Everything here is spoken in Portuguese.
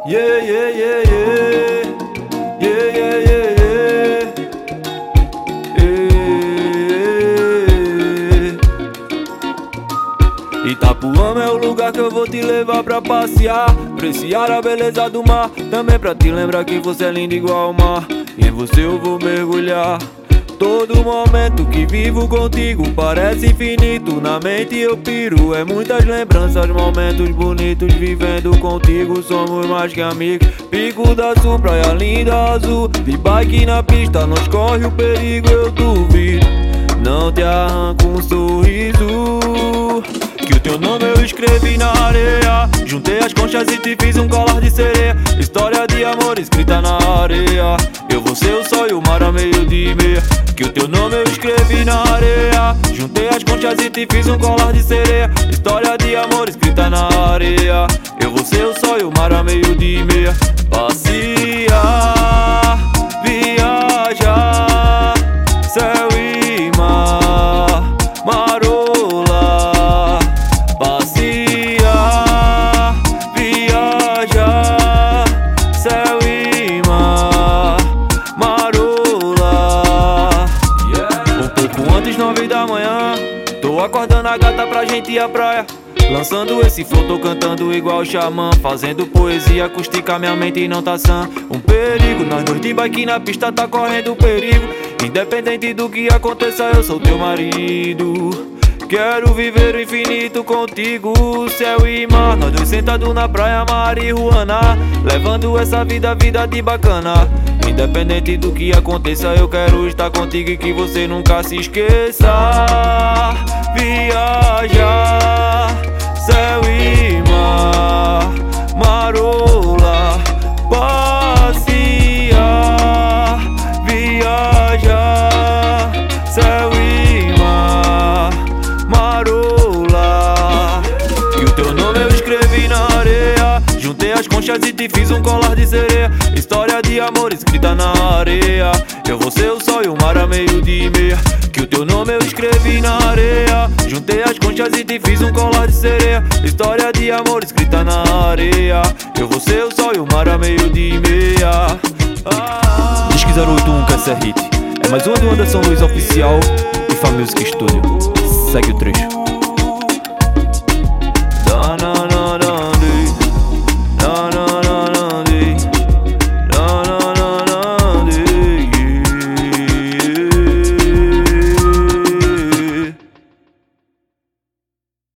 Yeah, yeah, yeah, yeah. Yeah, yeah, yeah, yeah. Itapuama é o lugar que eu vou te levar pra passear, apreciar a beleza do mar, também pra te lembrar que você é linda igual ao mar. E em você eu vou mergulhar. Todo momento que vivo contigo parece infinito. Na mente eu piro, é muitas lembranças, momentos bonitos. Vivendo contigo somos mais que amigos. Pico da Sul, praia linda azul. De bike na pista, nós corre o perigo, eu duvido. Não te arranco um sorriso, que o teu nome eu escrevi na areia. Juntei as conchas e te fiz um colar de sereia. História de amor escrita na areia. Eu vou ser o sol e o mar a meio de meia. Que o teu nome eu escrevi na areia. Juntei as conchas e te fiz um colar de sereia. História de amor escrita na areia. Eu vou ser o sol e o mar a meio de meia. Passear, viajar, céu e mar, marola. Passear, viajar, céu e mar, marola. Um pouco antes, 9 da manhã, tô acordando a gata pra gente ir à praia. Lançando esse flow, tô cantando igual o xamã. Fazendo poesia acústica, minha mente não tá sã. Um perigo, nós dois de bike na pista, tá correndo perigo. Independente do que aconteça, eu sou teu marido. Quero viver o infinito contigo, céu e mar. Nós dois sentados na praia, marihuana, levando essa vida de bacana. Independente do que aconteça, eu quero estar contigo e que você nunca se esqueça. Viajar, céu e mar, marola. Passear, viajar, céu e mar, marola. Que o teu nome eu escrevi na areia. Juntei as conchas e te fiz um colar de sereia. História de amor escrita na areia. Eu vou ser o sol e o mar a meio de meia. Que o teu nome eu escrevi na areia. Juntei as conchas e te fiz um colar de sereia. História de amor escrita na areia. Eu vou ser o sol e o mar a meio de meia. Disque 081 quer ser hit. É mais uma do Anderson Luiz Oficial e Fa Music Studio. Segue o trecho.